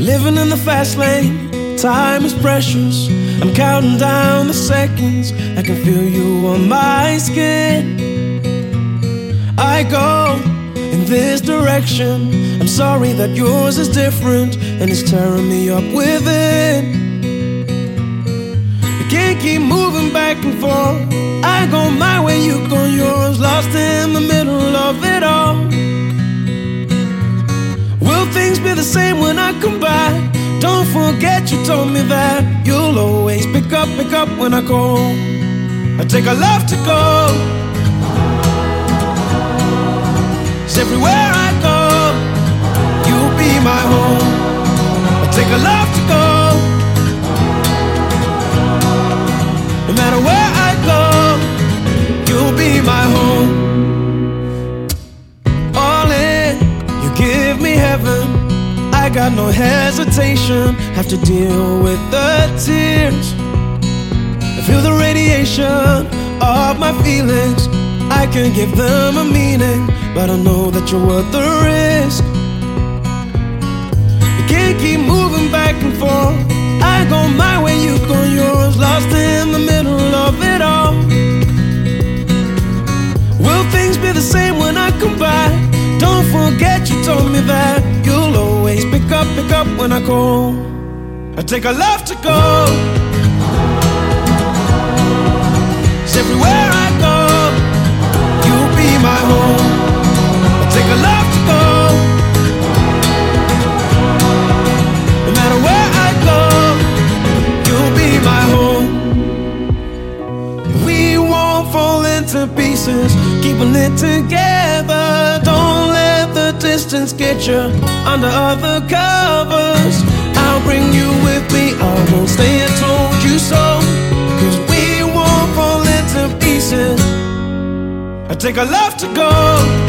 Living in the fast lane, time is precious. I'm counting down the seconds, I can feel you on my skin. I go in this direction, I'm sorry that yours is different, and it's tearing me up within. I can't keep moving back and forth, I go my way, you go yours, lost in the middle of it all. Will things be the same when I come back? Don't forget you told me that you'll always pick up when I call. I take a love to go, 'cause everywhere I go, you'll be my home. I take a love to go, no matter where I go, you'll be my home. All in, you give me heaven, I got no hesitation, have to deal with the tears. I feel the radiation of my feelings, I can give them a meaning, but I know that you're worth the risk. I can't keep moving back and forth, I go my way, you go yours, lost in the middle of it all. Will things be the same when I come back? Don't forget you told me that you'll always pick up when I call. I take a love to go, 'cause everywhere I go, you'll be my home. I take a love to go, no matter where I go, you'll be my home. We won't fall into pieces, keeping it together. Don't let the distance get you under other covers. I'll bring you with me, I won't stay and told you so, 'cause we won't fall into pieces. I take a love to go,